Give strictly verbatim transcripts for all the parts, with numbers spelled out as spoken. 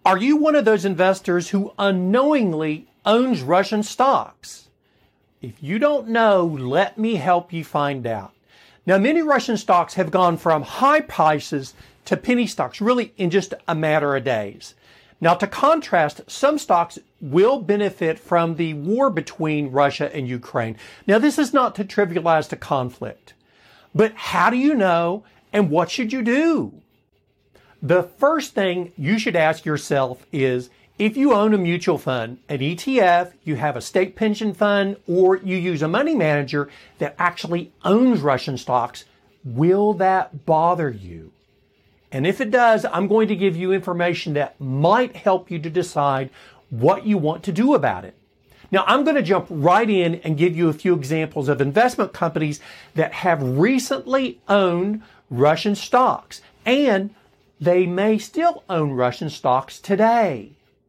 Are you one of those investors who unknowingly owns Russian stocks? If you don't know, let me help you find out. Now, many Russian stocks have gone from high prices to penny stocks, really in just a matter of days. Now, to contrast, some stocks will benefit from the war between Russia and Ukraine. Now, this is not to trivialize the conflict, but how do you know and what should you do? The first thing you should ask yourself is, if you own a mutual fund, an E T F, you have a state pension fund, or you use a money manager that actually owns Russian stocks, will that bother you? And if it does, I'm going to give you information that might help you to decide what you want to do about it. Now, I'm going to jump right in and give you a few examples of investment companies that have recently owned Russian stocks, and they may still own Russian stocks today.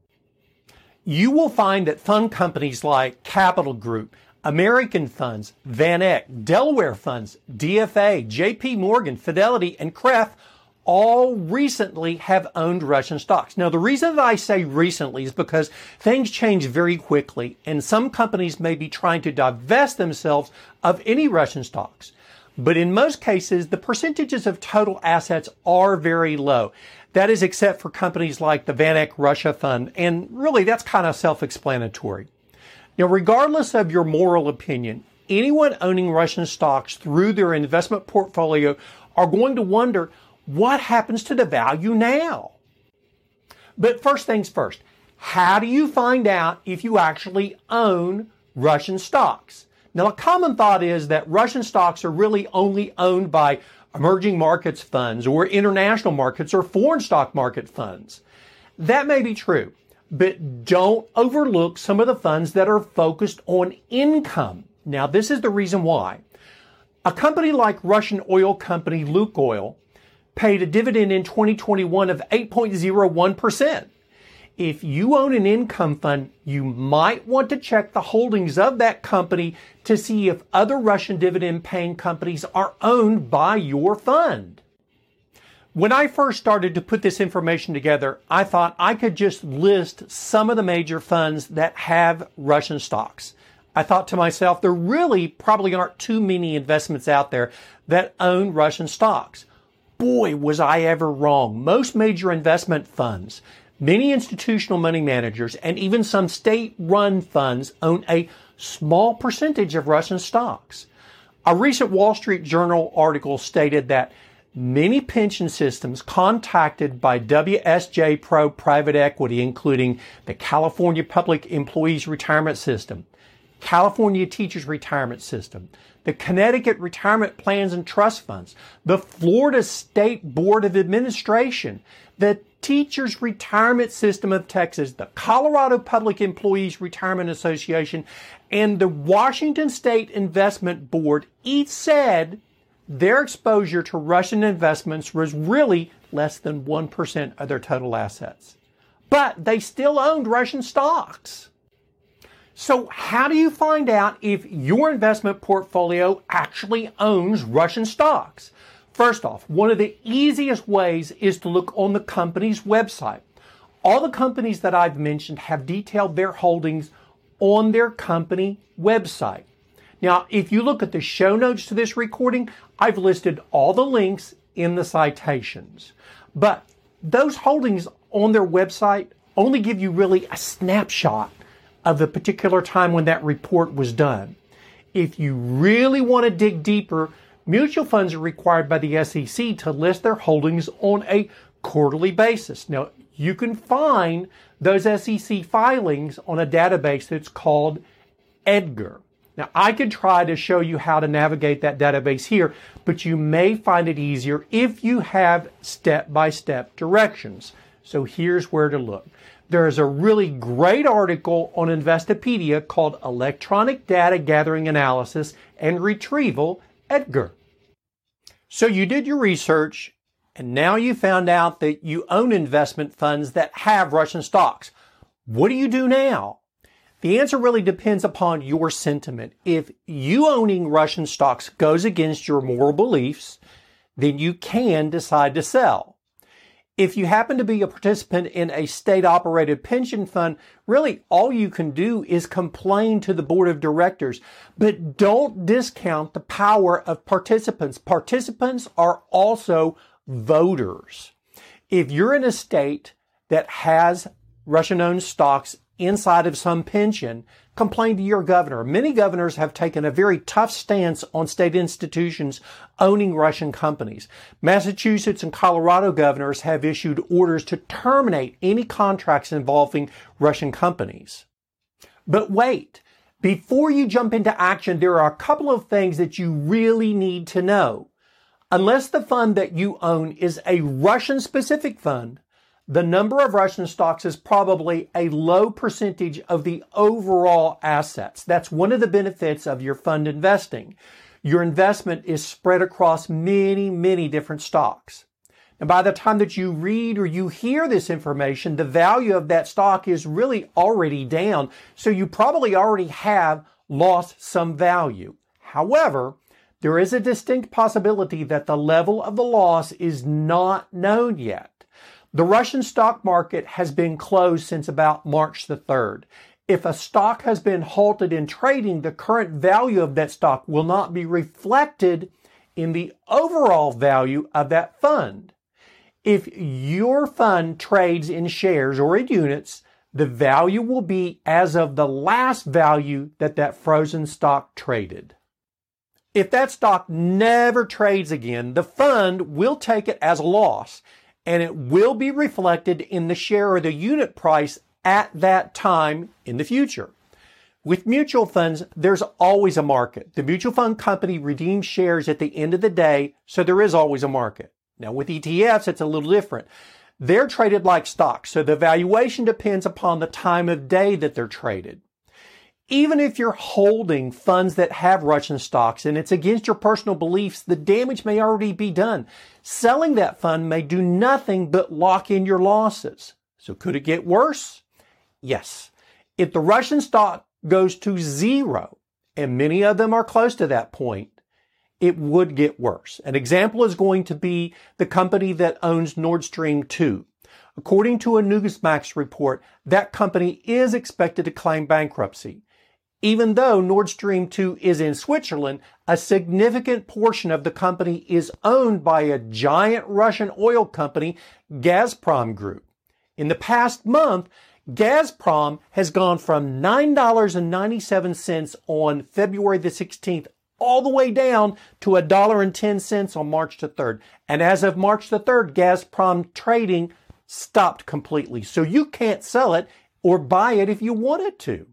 You will find that fund companies like Capital Group, American Funds, Van Eck, Delaware Funds, D F A, J P Morgan, Fidelity, and C R E F all recently have owned Russian stocks. Now, the reason that I say recently is because things change very quickly, and some companies may be trying to divest themselves of any Russian stocks. But in most cases, the percentages of total assets are very low. That is except for companies like the Van Eck Russia Fund, and really that's kind of self-explanatory. Now, regardless of your moral opinion, anyone owning Russian stocks through their investment portfolio are going to wonder, what happens to the value now? But first things first, how do you find out if you actually own Russian stocks? Now, a common thought is that Russian stocks are really only owned by emerging markets funds or international markets or foreign stock market funds. That may be true, but don't overlook some of the funds that are focused on income. Now, this is the reason why. A company like Russian oil company Lukoil paid a dividend in twenty twenty-one of eight point zero one percent. If you own an income fund, you might want to check the holdings of that company to see if other Russian dividend-paying companies are owned by your fund. When I first started to put this information together, I thought I could just list some of the major funds that have Russian stocks. I thought to myself, there really probably aren't too many investments out there that own Russian stocks. Boy, was I ever wrong. Most major investment funds, many institutional money managers, and even some state-run funds own a small percentage of Russian stocks. A recent Wall Street Journal article stated that many pension systems contacted by W S J Pro Private Equity, including the California Public Employees Retirement System, California Teachers Retirement System, the Connecticut Retirement Plans and Trust Funds, the Florida State Board of Administration, the Teachers Retirement System of Texas, the Colorado Public Employees Retirement Association, and the Washington State Investment Board each said their exposure to Russian investments was really less than one percent of their total assets. But they still owned Russian stocks. So how do you find out if your investment portfolio actually owns Russian stocks? First off, one of the easiest ways is to look on the company's website. All the companies that I've mentioned have detailed their holdings on their company website. Now, if you look at the show notes to this recording, I've listed all the links in the citations. But those holdings on their website only give you really a snapshot of the particular time when that report was done. If you really want to dig deeper, mutual funds are required by the S E C to list their holdings on a quarterly basis. Now, you can find those S E C filings on a database that's called EDGAR. Now, I could try to show you how to navigate that database here, but you may find it easier if you have step-by-step directions. So here's where to look. There is a really great article on Investopedia called Electronic Data Gathering Analysis and Retrieval, EDGAR. So you did your research, and now you found out that you own investment funds that have Russian stocks. What do you do now? The answer really depends upon your sentiment. If you owning Russian stocks goes against your moral beliefs, then you can decide to sell. If you happen to be a participant in a state-operated pension fund, really all you can do is complain to the board of directors. But don't discount the power of participants. Participants are also voters. If you're in a state that has Russian-owned stocks inside of some pension, complain to your governor. Many governors have taken a very tough stance on state institutions owning Russian companies. Massachusetts and Colorado governors have issued orders to terminate any contracts involving Russian companies. But wait, before you jump into action, there are a couple of things that you really need to know. Unless the fund that you own is a Russian-specific fund, the number of Russian stocks is probably a low percentage of the overall assets. That's one of the benefits of your fund investing. Your investment is spread across many, many different stocks. And by the time that you read or you hear this information, the value of that stock is really already down. So you probably already have lost some value. However, there is a distinct possibility that the level of the loss is not known yet. The Russian stock market has been closed since about March the third. If a stock has been halted in trading, the current value of that stock will not be reflected in the overall value of that fund. If your fund trades in shares or in units, the value will be as of the last value that that frozen stock traded. If that stock never trades again, the fund will take it as a loss, and it will be reflected in the share or the unit price at that time in the future. With mutual funds, there's always a market. The mutual fund company redeems shares at the end of the day, so there is always a market. Now with E T Fs, it's a little different. They're traded like stocks, so the valuation depends upon the time of day that they're traded. Even if you're holding funds that have Russian stocks and it's against your personal beliefs, the damage may already be done. Selling that fund may do nothing but lock in your losses. So could it get worse? Yes. If the Russian stock goes to zero, and many of them are close to that point, it would get worse. An example is going to be the company that owns Nord Stream two. According to a Newsmax report, that company is expected to claim bankruptcy. Even though Nord Stream two is in Switzerland, a significant portion of the company is owned by a giant Russian oil company, Gazprom Group. In the past month, Gazprom has gone from nine dollars and ninety-seven cents on February the sixteenth all the way down to one dollar and ten cents on March the third. And as of March the third, Gazprom trading stopped completely. So you can't sell it or buy it if you wanted to.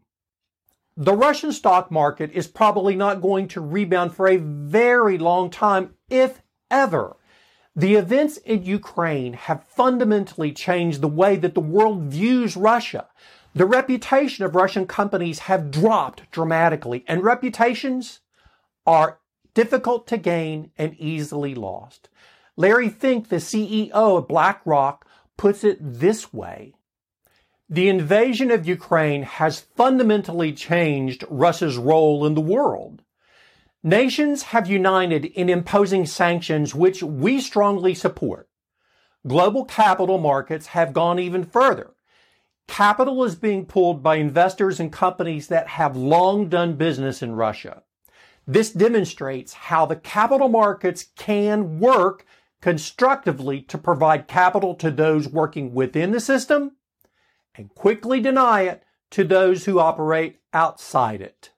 The Russian stock market is probably not going to rebound for a very long time, if ever. The events in Ukraine have fundamentally changed the way that the world views Russia. The reputation of Russian companies have dropped dramatically, and reputations are difficult to gain and easily lost. Larry Fink, the C E O of BlackRock, puts it this way. The invasion of Ukraine has fundamentally changed Russia's role in the world. Nations have united in imposing sanctions which we strongly support. Global capital markets have gone even further. Capital is being pulled by investors and companies that have long done business in Russia. This demonstrates how the capital markets can work constructively to provide capital to those working within the system and quickly deny it to those who operate outside it.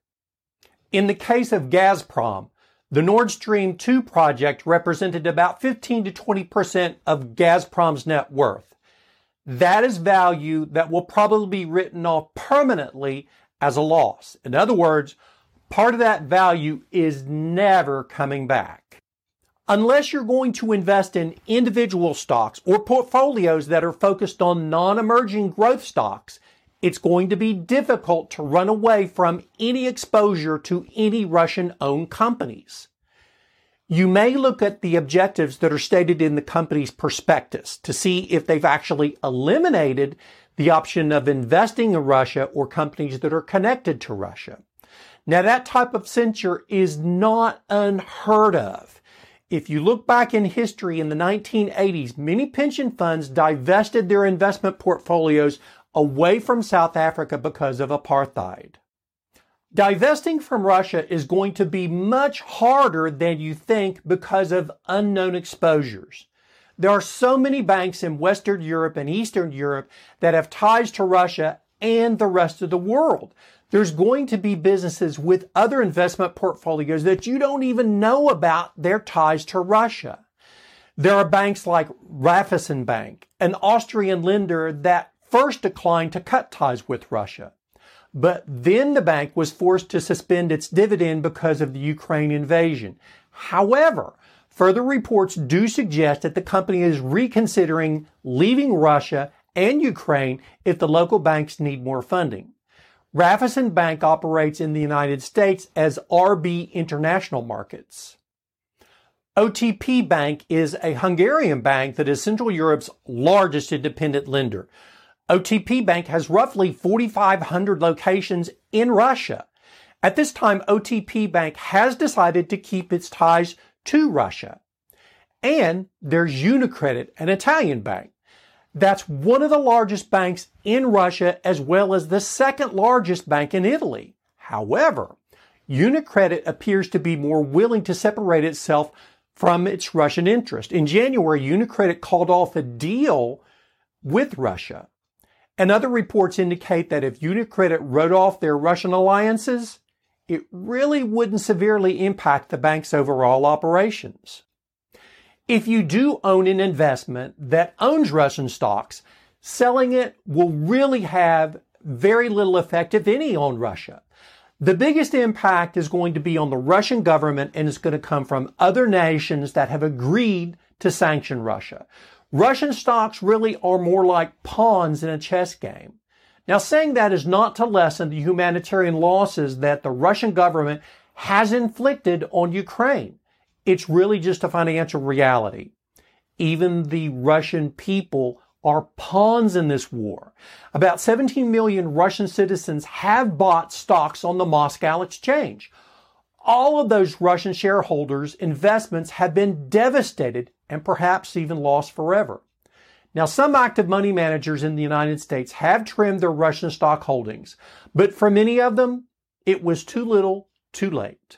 In the case of Gazprom, the Nord Stream two project represented about fifteen to twenty percent of Gazprom's net worth. That is value that will probably be written off permanently as a loss. In other words, part of that value is never coming back. Unless you're going to invest in individual stocks or portfolios that are focused on non-emerging growth stocks, it's going to be difficult to run away from any exposure to any Russian-owned companies. You may look at the objectives that are stated in the company's prospectus to see if they've actually eliminated the option of investing in Russia or companies that are connected to Russia. Now, that type of censure is not unheard of. If you look back in history in the nineteen eighties, many pension funds divested their investment portfolios away from South Africa because of apartheid. Divesting from Russia is going to be much harder than you think because of unknown exposures. There are so many banks in Western Europe and Eastern Europe that have ties to Russia and the rest of the world. There's going to be businesses with other investment portfolios that you don't even know about their ties to Russia. There are banks like Raiffeisen Bank, an Austrian lender that first declined to cut ties with Russia. But then the bank was forced to suspend its dividend because of the Ukraine invasion. However, further reports do suggest that the company is reconsidering leaving Russia and Ukraine if the local banks need more funding. Raiffeisen Bank operates in the United States as R B International Markets. O T P Bank is a Hungarian bank that is Central Europe's largest independent lender. O T P Bank has roughly forty-five hundred locations in Russia. At this time, O T P Bank has decided to keep its ties to Russia. And there's Unicredit, an Italian bank. That's one of the largest banks in Russia as well as the second largest bank in Italy. However, Unicredit appears to be more willing to separate itself from its Russian interest. In January, Unicredit called off a deal with Russia. And other reports indicate that if Unicredit wrote off their Russian alliances, it really wouldn't severely impact the bank's overall operations. If you do own an investment that owns Russian stocks, selling it will really have very little effect, if any, on Russia. The biggest impact is going to be on the Russian government, and it's going to come from other nations that have agreed to sanction Russia. Russian stocks really are more like pawns in a chess game. Now, saying that is not to lessen the humanitarian losses that the Russian government has inflicted on Ukraine. It's really just a financial reality. Even the Russian people are pawns in this war. About seventeen million Russian citizens have bought stocks on the Moscow exchange. All of those Russian shareholders' investments have been devastated and perhaps even lost forever. Now, some active money managers in the United States have trimmed their Russian stock holdings, but for many of them, it was too little, too late.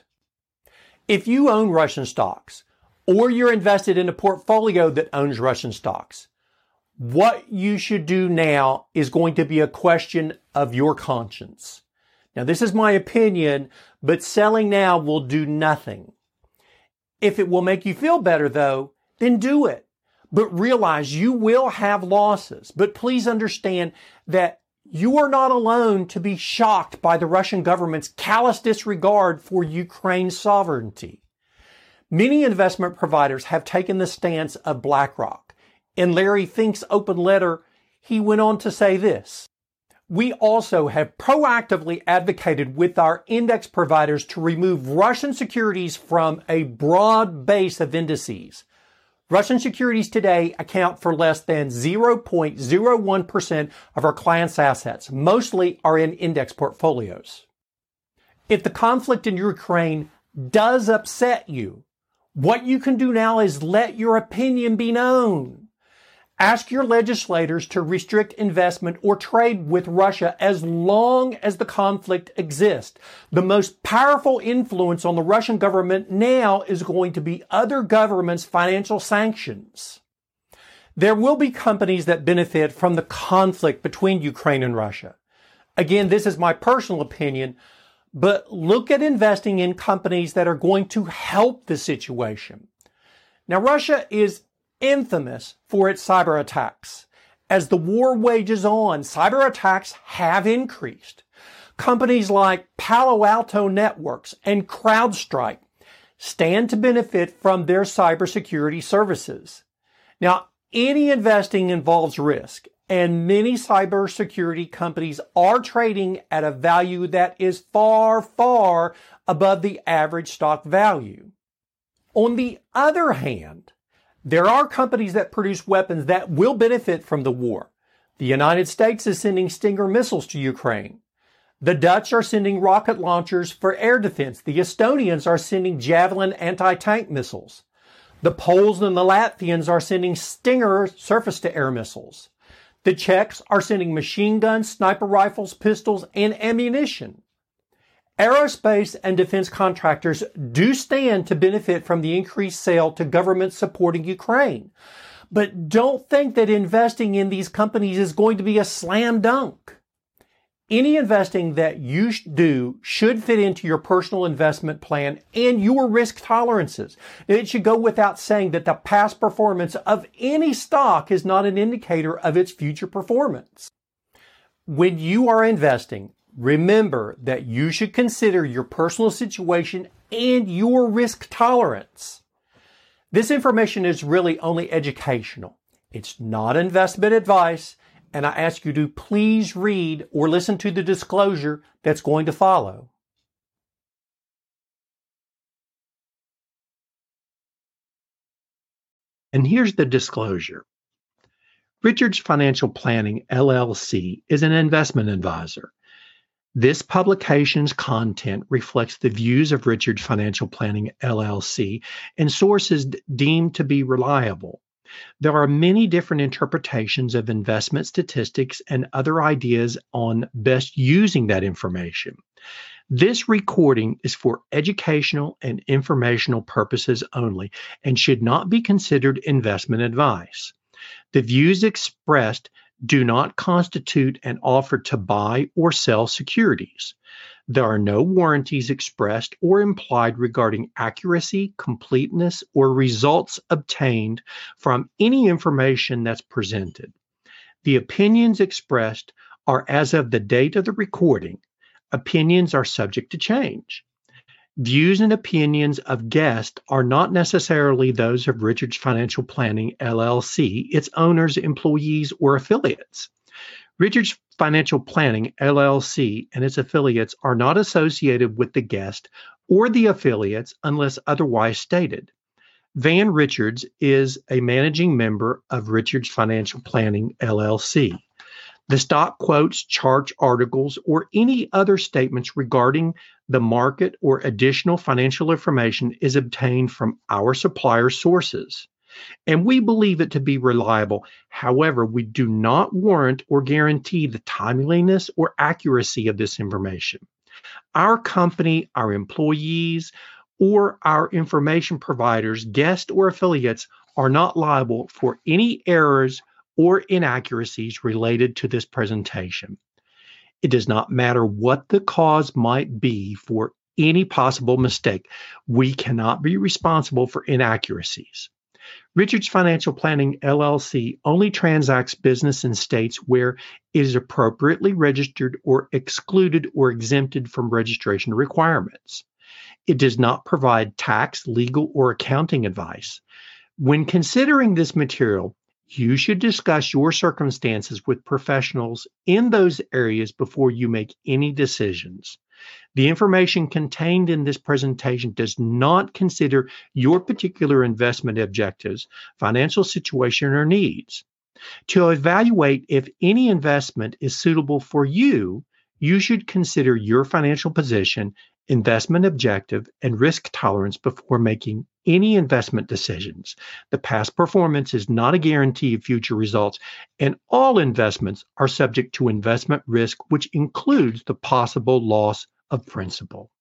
If you own Russian stocks, or you're invested in a portfolio that owns Russian stocks, what you should do now is going to be a question of your conscience. Now, this is my opinion, but selling now will do nothing. If it will make you feel better, though, then do it. But realize you will have losses. But please understand that you are not alone to be shocked by the Russian government's callous disregard for Ukraine's sovereignty. Many investment providers have taken the stance of BlackRock. In Larry Fink's open letter, he went on to say this: "We also have proactively advocated with our index providers to remove Russian securities from a broad base of indices. Russian securities today account for less than zero point zero one percent of our clients' assets. Mostly are in index portfolios." If the conflict in Ukraine does upset you, what you can do now is let your opinion be known. Ask your legislators to restrict investment or trade with Russia as long as the conflict exists. The most powerful influence on the Russian government now is going to be other governments' financial sanctions. There will be companies that benefit from the conflict between Ukraine and Russia. Again, this is my personal opinion, but look at investing in companies that are going to help the situation. Now, Russia is infamous for its cyber attacks. As the war wages on, cyber attacks have increased. Companies like Palo Alto Networks and CrowdStrike stand to benefit from their cybersecurity services. Now, any investing involves risk, and many cybersecurity companies are trading at a value that is far, far above the average stock value. On the other hand, there are companies that produce weapons that will benefit from the war. The United States is sending Stinger missiles to Ukraine. The Dutch are sending rocket launchers for air defense. The Estonians are sending Javelin anti-tank missiles. The Poles and the Latvians are sending Stinger surface-to-air missiles. The Czechs are sending machine guns, sniper rifles, pistols, and ammunition. Aerospace and defense contractors do stand to benefit from the increased sale to governments supporting Ukraine. But don't think that investing in these companies is going to be a slam dunk. Any investing that you do should fit into your personal investment plan and your risk tolerances. It should go without saying that the past performance of any stock is not an indicator of its future performance. When you are investing, remember that you should consider your personal situation and your risk tolerance. This information is really only educational. It's not investment advice, and I ask you to please read or listen to the disclosure that's going to follow. And here's the disclosure. Richards Financial Planning, L L C, is an investment advisor. This publication's content reflects the views of Richards Financial Planning, L L C, and sources deemed to be reliable. There are many different interpretations of investment statistics and other ideas on best using that information. This recording is for educational and informational purposes only and should not be considered investment advice. The views expressed do not constitute an offer to buy or sell securities. There are no warranties expressed or implied regarding accuracy, completeness, or results obtained from any information that's presented. The opinions expressed are as of the date of the recording. Opinions are subject to change. Views and opinions of guests are not necessarily those of Richards Financial Planning, L L C, its owners, employees, or affiliates. Richards Financial Planning, L L C, and its affiliates are not associated with the guest or the affiliates unless otherwise stated. Van Richards is a managing member of Richards Financial Planning, L L C. The stock quotes, charts, articles, or any other statements regarding the market or additional financial information is obtained from our supplier sources, and we believe it to be reliable. However, we do not warrant or guarantee the timeliness or accuracy of this information. Our company, our employees, or our information providers, guests, or affiliates are not liable for any errors or inaccuracies related to this presentation. It does not matter what the cause might be for any possible mistake. We cannot be responsible for inaccuracies. Richards Financial Planning, L L C only transacts business in states where it is appropriately registered or excluded or exempted from registration requirements. It does not provide tax, legal, or accounting advice. When considering this material, you should discuss your circumstances with professionals in those areas before you make any decisions. The information contained in this presentation does not consider your particular investment objectives, financial situation, or needs. To evaluate if any investment is suitable for you, you should consider your financial position, investment objective, and risk tolerance before making any investment decisions. The past performance is not a guarantee of future results, and all investments are subject to investment risk, which includes the possible loss of principal.